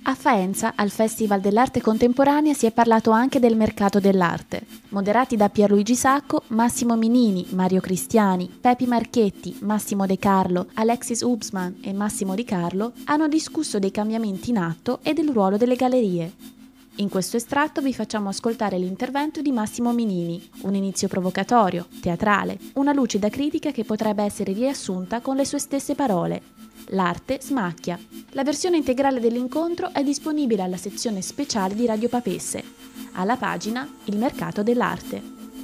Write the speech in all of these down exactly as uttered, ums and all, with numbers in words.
A Faenza, al Festival dell'Arte Contemporanea, si è parlato anche del mercato dell'arte. Moderati da Pierluigi Sacco, Massimo Minini, Mario Cristiani, Pepi Marchetti, Massimo De Carlo, Alexis Ubsman e Massimo Di Carlo hanno discusso dei cambiamenti in atto e del ruolo delle gallerie. In questo estratto vi facciamo ascoltare l'intervento di Massimo Minini, un inizio provocatorio, teatrale, una lucida critica che potrebbe essere riassunta con le sue stesse parole. L'arte smacchia. La versione integrale dell'incontro è disponibile alla sezione speciale di Radio Papesse, alla pagina Il mercato dell'arte.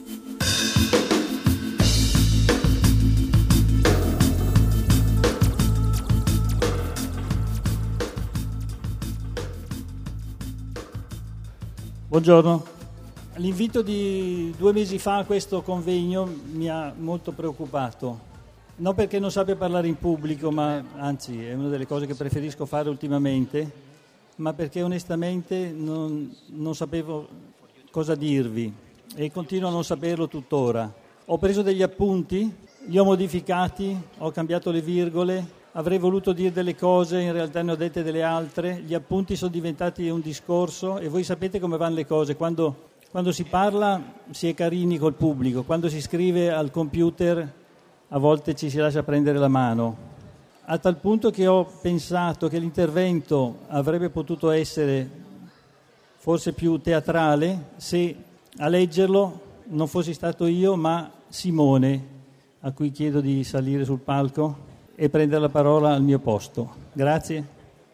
Buongiorno. L'invito di due mesi fa a questo convegno mi ha molto preoccupato. Non perché non sappia parlare in pubblico, ma anzi è una delle cose che preferisco fare ultimamente, ma perché onestamente non, non sapevo cosa dirvi e continuo a non saperlo tuttora. Ho preso degli appunti, li ho modificati, ho cambiato le virgole, avrei voluto dire delle cose, in realtà ne ho dette delle altre, gli appunti sono diventati un discorso e voi sapete come vanno le cose, quando, quando si parla si è carini col pubblico, quando si scrive al computer a volte ci si lascia prendere la mano, a tal punto che ho pensato che l'intervento avrebbe potuto essere forse più teatrale se a leggerlo non fossi stato io, ma Simone, a cui chiedo di salire sul palco e prendere la parola al mio posto. Grazie.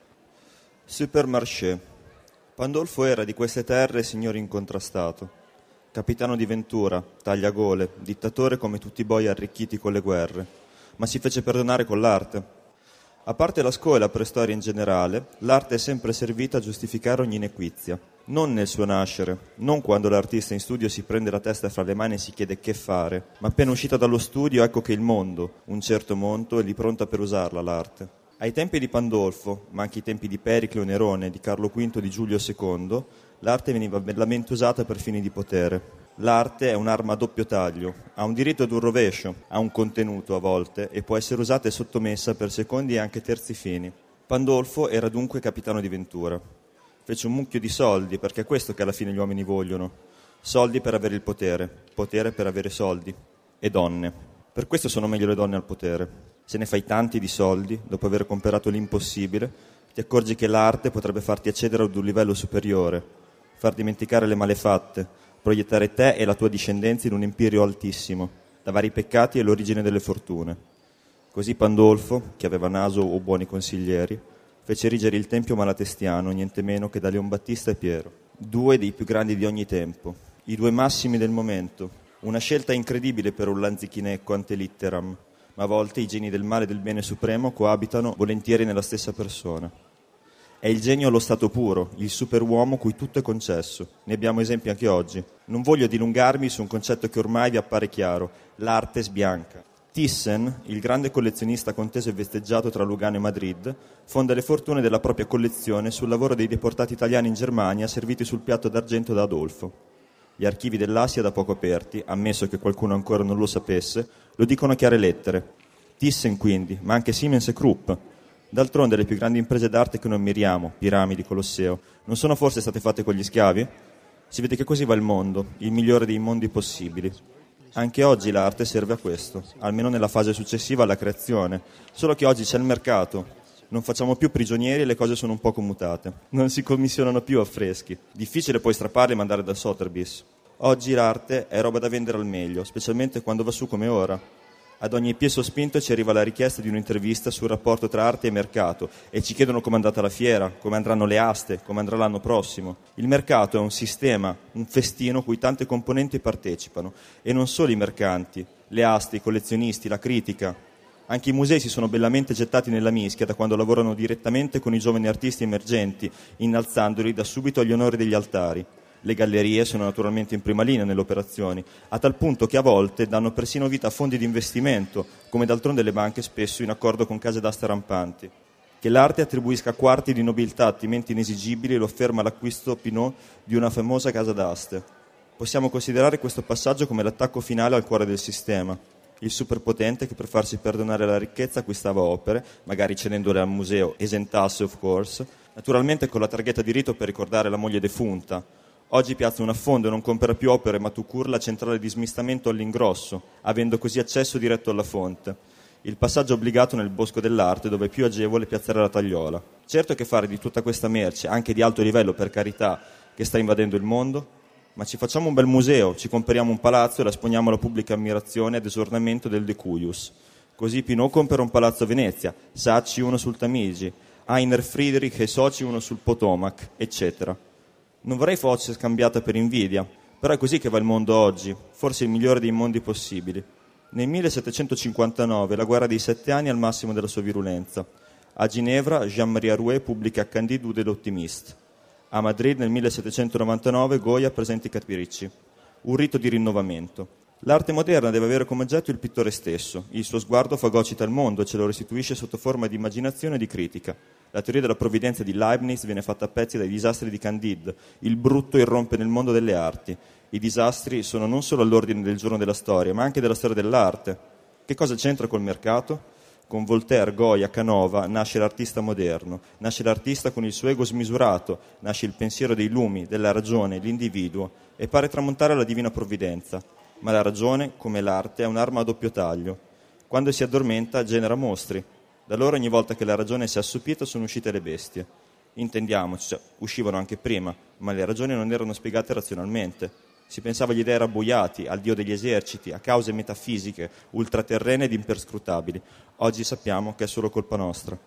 Supermarché. Pandolfo era di queste terre signore incontrastato. Capitano di Ventura, tagliagole, dittatore come tutti i boi arricchiti con le guerre, ma si fece perdonare con l'arte. A parte la scuola e la preistoria in generale, l'arte è sempre servita a giustificare ogni inequizia, non nel suo nascere, non quando l'artista in studio si prende la testa fra le mani e si chiede che fare, ma appena uscita dallo studio ecco che il mondo, un certo monto, è lì pronta per usarla l'arte. Ai tempi di Pandolfo, ma anche ai tempi di Pericle o Nerone, di Carlo quinto, di Giulio secondo, l'arte veniva bellamente usata per fini di potere. L'arte è un'arma a doppio taglio, ha un diritto ed un rovescio, ha un contenuto a volte e può essere usata e sottomessa per secondi e anche terzi fini. Pandolfo era dunque capitano di Ventura. Fece un mucchio di soldi, perché è questo che alla fine gli uomini vogliono. Soldi per avere il potere, potere per avere soldi. E donne. Per questo sono meglio le donne al potere. Se ne fai tanti di soldi, dopo aver comperato l'impossibile, ti accorgi che l'arte potrebbe farti accedere ad un livello superiore, far dimenticare le malefatte, proiettare te e la tua discendenza in un imperio altissimo, da vari peccati e l'origine delle fortune. Così Pandolfo, che aveva naso o buoni consiglieri, fece erigere il tempio malatestiano, niente meno che da Leon Battista e Piero, due dei più grandi di ogni tempo, i due massimi del momento, una scelta incredibile per un lanzichinecco ante litteram, ma a volte i geni del male e del bene supremo coabitano volentieri nella stessa persona. È il genio allo stato puro, il superuomo cui tutto è concesso. Ne abbiamo esempi anche oggi. Non voglio dilungarmi su un concetto che ormai vi appare chiaro: l'arte sbianca. Thyssen, il grande collezionista conteso e vesteggiato tra Lugano e Madrid, fonda le fortune della propria collezione sul lavoro dei deportati italiani in Germania serviti sul piatto d'argento da Adolfo. Gli archivi dell'Assia da poco aperti, ammesso che qualcuno ancora non lo sapesse, lo dicono a chiare lettere. Thyssen quindi, ma anche Siemens e Krupp. D'altronde le più grandi imprese d'arte che noi ammiriamo, piramidi, Colosseo, non sono forse state fatte con gli schiavi? Si vede che così va il mondo, il migliore dei mondi possibili. Anche oggi l'arte serve a questo, almeno nella fase successiva alla creazione, solo che oggi c'è il mercato, non facciamo più prigionieri e le cose sono un po' commutate, non si commissionano più affreschi, difficile poi strapparli e mandare dal Sotheby's. Oggi l'arte è roba da vendere al meglio, specialmente quando va su come ora. Ad ogni piè sospinto ci arriva la richiesta di un'intervista sul rapporto tra arte e mercato e ci chiedono come è andata la fiera, come andranno le aste, come andrà l'anno prossimo. Il mercato è un sistema, un festino cui tante componenti partecipano e non solo i mercanti, le aste, i collezionisti, la critica. Anche i musei si sono bellamente gettati nella mischia da quando lavorano direttamente con i giovani artisti emergenti, innalzandoli da subito agli onori degli altari. Le gallerie sono naturalmente in prima linea nelle operazioni, a tal punto che a volte danno persino vita a fondi di investimento, come d'altronde le banche spesso in accordo con case d'aste rampanti. Che l'arte attribuisca quarti di nobiltà attimenti inesigibili lo afferma l'acquisto Pinot di una famosa casa d'aste. Possiamo considerare questo passaggio come l'attacco finale al cuore del sistema. Il superpotente che per farsi perdonare la ricchezza acquistava opere, magari cedendole al museo, esentasse of course, naturalmente con la targhetta di rito per ricordare la moglie defunta. Oggi piazza un affondo e non compra più opere, ma tu cura la centrale di smistamento all'ingrosso, avendo così accesso diretto alla fonte. Il passaggio obbligato nel bosco dell'arte, dove è più agevole piazzare la tagliola. Certo che fare di tutta questa merce, anche di alto livello per carità, che sta invadendo il mondo, ma ci facciamo un bel museo, ci comperiamo un palazzo e la esponiamo alla pubblica ammirazione ed esornamento del De Cuius. Così Pinot compra un palazzo a Venezia, Sacchi uno sul Tamigi, Heiner Friedrich e soci uno sul Potomac, eccetera. Non vorrei fosse scambiata per invidia, però è così che va il mondo oggi, forse il migliore dei mondi possibili. Nel millesettecentocinquantanove la guerra dei sette anni al massimo della sua virulenza. A Ginevra Jean-Marie Arouet pubblica Candide de l'Optimiste. A Madrid nel millesettecentonovantanove Goya presenta i Capricci. Un rito di rinnovamento. L'arte moderna deve avere come oggetto il pittore stesso. Il suo sguardo fagocita il mondo e ce lo restituisce sotto forma di immaginazione e di critica. La teoria della provvidenza di Leibniz viene fatta a pezzi dai disastri di Candide. Il brutto irrompe nel mondo delle arti. I disastri sono non solo all'ordine del giorno della storia, ma anche della storia dell'arte. Che cosa c'entra col mercato? Con Voltaire, Goya, Canova nasce l'artista moderno, nasce l'artista con il suo ego smisurato, nasce il pensiero dei lumi, della ragione, l'individuo, e pare tramontare la divina provvidenza. Ma la ragione, come l'arte, è un'arma a doppio taglio. Quando si addormenta genera mostri. Da allora ogni volta che la ragione si è assopita sono uscite le bestie. Intendiamoci, cioè, uscivano anche prima, ma le ragioni non erano spiegate razionalmente. Si pensava agli dei rabbuiati, al dio degli eserciti, a cause metafisiche, ultraterrene ed imperscrutabili. Oggi sappiamo che è solo colpa nostra.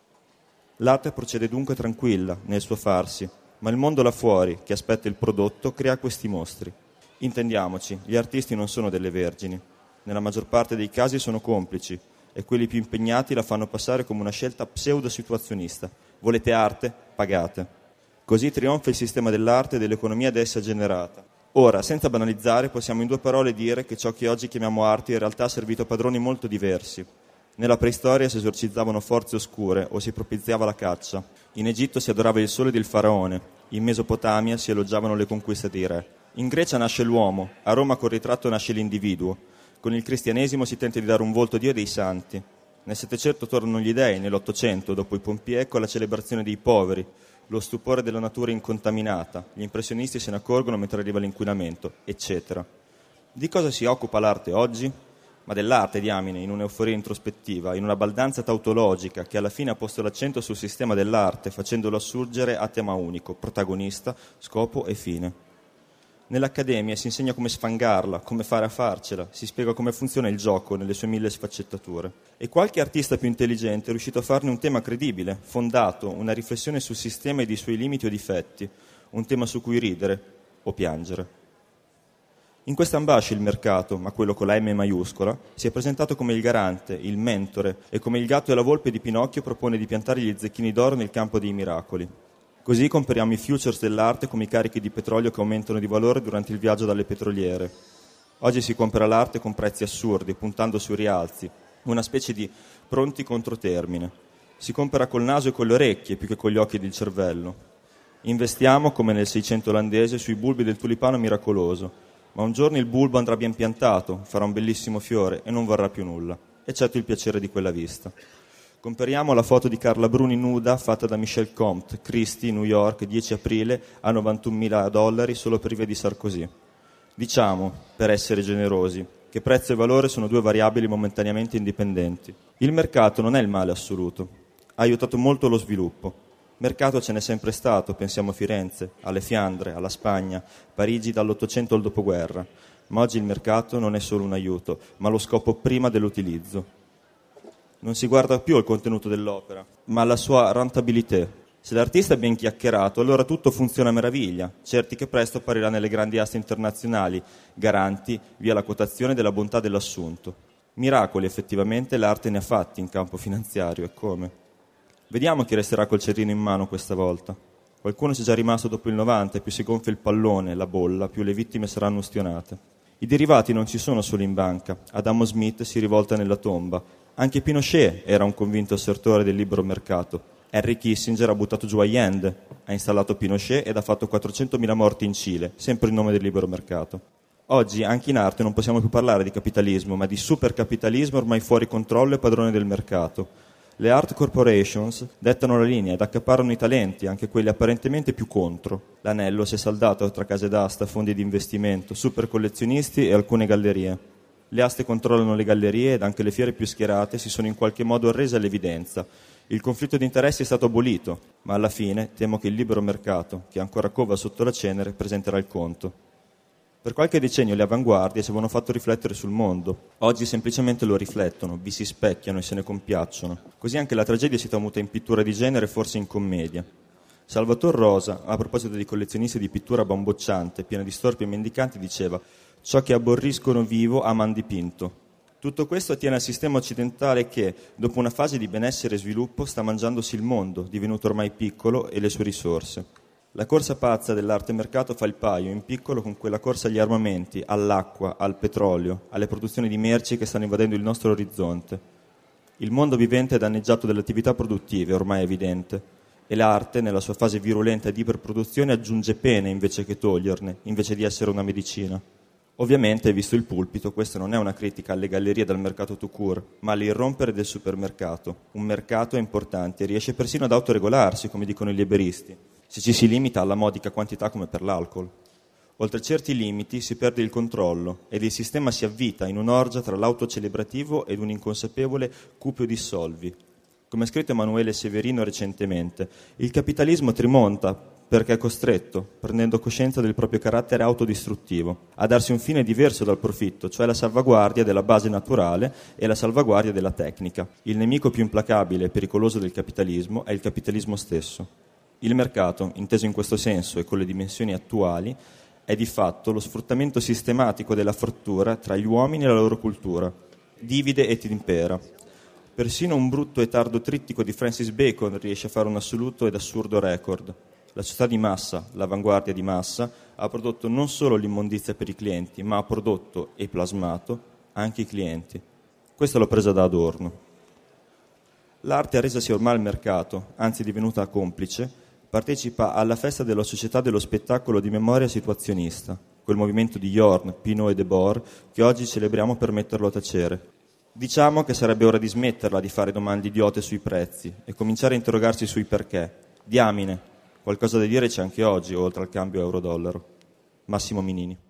L'arte procede dunque tranquilla nel suo farsi, ma il mondo là fuori, che aspetta il prodotto, crea questi mostri. Intendiamoci, gli artisti non sono delle vergini. Nella maggior parte dei casi sono complici, e quelli più impegnati la fanno passare come una scelta pseudo-situazionista. Volete arte? Pagate. Così trionfa il sistema dell'arte e dell'economia ad essa generata. Ora, senza banalizzare, possiamo in due parole dire che ciò che oggi chiamiamo arte in realtà ha servito a padroni molto diversi. Nella preistoria si esorcizzavano forze oscure o si propiziava la caccia. In Egitto si adorava il sole del faraone. In Mesopotamia si elogiavano le conquiste dei re. In Grecia nasce l'uomo, a Roma col ritratto nasce l'individuo. Con il cristianesimo si tenta di dare un volto a Dio dei santi. Nel Settecento tornano gli dei, nell'Ottocento, dopo i Pompier, con la celebrazione dei poveri, lo stupore della natura incontaminata, gli impressionisti se ne accorgono mentre arriva l'inquinamento, eccetera. Di cosa si occupa l'arte oggi? Ma dell'arte, diamine, in un'euforia introspettiva, in una baldanza tautologica che alla fine ha posto l'accento sul sistema dell'arte, facendolo assurgere a tema unico, protagonista, scopo e fine. Nell'accademia si insegna come sfangarla, come fare a farcela, si spiega come funziona il gioco nelle sue mille sfaccettature. E qualche artista più intelligente è riuscito a farne un tema credibile, fondato, una riflessione sul sistema ed i suoi limiti o difetti, un tema su cui ridere o piangere. In questa ambascia il mercato, ma quello con la M maiuscola, si è presentato come il garante, il mentore, e come il gatto e la volpe di Pinocchio propone di piantare gli zecchini d'oro nel campo dei miracoli. Così compariamo i futures dell'arte come i carichi di petrolio che aumentano di valore durante il viaggio dalle petroliere. Oggi si compra l'arte con prezzi assurdi, puntando sui rialzi, una specie di pronti controtermine. Si compra col naso e con le orecchie più che con gli occhi ed il cervello. Investiamo, come nel Seicento olandese, sui bulbi del tulipano miracoloso, ma un giorno il bulbo andrà ben piantato, farà un bellissimo fiore e non varrà più nulla, eccetto il piacere di quella vista. Compariamo la foto di Carla Bruni nuda fatta da Michel Comte, Christie, New York, dieci aprile, a novantunomila dollari solo per via di Sarkozy. Diciamo, per essere generosi, che prezzo e valore sono due variabili momentaneamente indipendenti. Il mercato non è il male assoluto, ha aiutato molto lo sviluppo. Mercato ce n'è sempre stato, pensiamo a Firenze, alle Fiandre, alla Spagna, Parigi dall'Ottocento al dopoguerra. Ma oggi il mercato non è solo un aiuto, ma lo scopo prima dell'utilizzo. Non si guarda più al contenuto dell'opera, ma alla sua rentabilità. Se l'artista è ben chiacchierato, allora tutto funziona a meraviglia, certi che presto apparirà nelle grandi aste internazionali, garanti via la quotazione della bontà dell'assunto. Miracoli, effettivamente, l'arte ne ha fatti in campo finanziario, e come. Vediamo chi resterà col cerino in mano questa volta. Qualcuno c'è già rimasto dopo il novanta, e più si gonfia il pallone, la bolla, più le vittime saranno ustionate. I derivati non ci sono solo in banca. Adamo Smith si rivolta nella tomba. Anche Pinochet era un convinto assertore del libero mercato. Henry Kissinger ha buttato giù Allende, ha installato Pinochet ed ha fatto quattrocentomila morti in Cile, sempre in nome del libero mercato. Oggi, anche in arte, non possiamo più parlare di capitalismo, ma di supercapitalismo ormai fuori controllo e padrone del mercato. Le art corporations dettano la linea ed accaparrano i talenti, anche quelli apparentemente più contro. L'anello si è saldato tra case d'asta, fondi di investimento, super collezionisti e alcune gallerie. Le aste controllano le gallerie ed anche le fiere più schierate si sono in qualche modo rese all'evidenza. Il conflitto di interessi è stato abolito, ma alla fine temo che il libero mercato, che ancora cova sotto la cenere, presenterà il conto. Per qualche decennio le avanguardie ci avevano fatto riflettere sul mondo. Oggi semplicemente lo riflettono, vi si specchiano e se ne compiacciono. Così anche la tragedia si tramuta in pittura di genere, forse in commedia. Salvatore Rosa, a proposito dei collezionisti di pittura bambocciante, piena di storpi e mendicanti, diceva: «Ciò che aborriscono vivo aman dipinto». Tutto questo attiene al sistema occidentale che, dopo una fase di benessere e sviluppo, sta mangiandosi il mondo, divenuto ormai piccolo, e le sue risorse. La corsa pazza dell'arte mercato fa il paio in piccolo con quella corsa agli armamenti, all'acqua, al petrolio, alle produzioni di merci che stanno invadendo il nostro orizzonte. Il mondo vivente è danneggiato dalle attività produttive, ormai è evidente, e l'arte, nella sua fase virulenta di iperproduzione, aggiunge pene invece che toglierne, invece di essere una medicina. Ovviamente, visto il pulpito, questa non è una critica alle gallerie del mercato tout court, ma all'irrompere del supermercato. Un mercato è importante e riesce persino ad autoregolarsi, come dicono i liberisti, se ci si limita alla modica quantità come per l'alcol. Oltre certi limiti si perde il controllo ed il sistema si avvita in un'orgia tra l'autocelebrativo ed un inconsapevole cupio di solvi. Come ha scritto Emanuele Severino recentemente, il capitalismo trimonta perché è costretto, prendendo coscienza del proprio carattere autodistruttivo, a darsi un fine diverso dal profitto, cioè la salvaguardia della base naturale e la salvaguardia della tecnica. Il nemico più implacabile e pericoloso del capitalismo è il capitalismo stesso. Il mercato, inteso in questo senso e con le dimensioni attuali, è di fatto lo sfruttamento sistematico della frattura tra gli uomini e la loro cultura. Divide et impera. Persino un brutto e tardo trittico di Francis Bacon riesce a fare un assoluto ed assurdo record. La società di massa, l'avanguardia di massa, ha prodotto non solo l'immondizia per i clienti, ma ha prodotto e plasmato anche i clienti. Questo l'ho presa da Adorno. L'arte ha resasi ormai al mercato, anzi è divenuta complice, partecipa alla festa della società dello spettacolo di memoria situazionista, quel movimento di Jorn, Pinault e Debord che oggi celebriamo per metterlo a tacere. Diciamo che sarebbe ora di smetterla di fare domande idiote sui prezzi e cominciare a interrogarsi sui perché. Diamine, qualcosa da dire c'è anche oggi, oltre al cambio euro-dollaro. Massimo Minini.